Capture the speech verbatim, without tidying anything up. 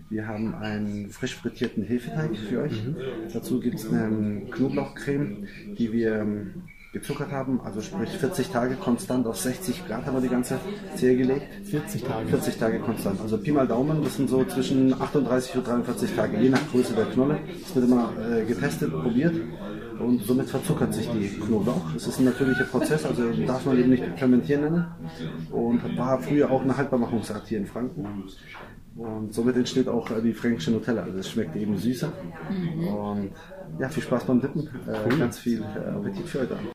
Wir haben einen frisch frittierten Hefeteig für euch. Mhm. Dazu gibt es eine Knoblauchcreme, die wir gezuckert haben, also sprich vierzig Tage konstant auf sechzig Grad haben wir die ganze Zehe gelegt. vierzig Tage? vierzig Tage konstant. Also Pi mal Daumen, das sind so zwischen achtunddreißig und dreiundvierzig Tage, je nach Größe der Knolle. Das wird immer äh, getestet, probiert und somit verzuckert sich die Knoblauch. Das ist ein natürlicher Prozess, also darf man eben nicht fermentieren nennen und war früher auch eine Haltbarmachungsart hier in Franken. Und somit entsteht auch äh, die fränkische Nutella. Also es schmeckt eben süßer. Mhm. Und ja, viel Spaß beim Dippen. Äh, cool. Ganz viel äh, Appetit für heute.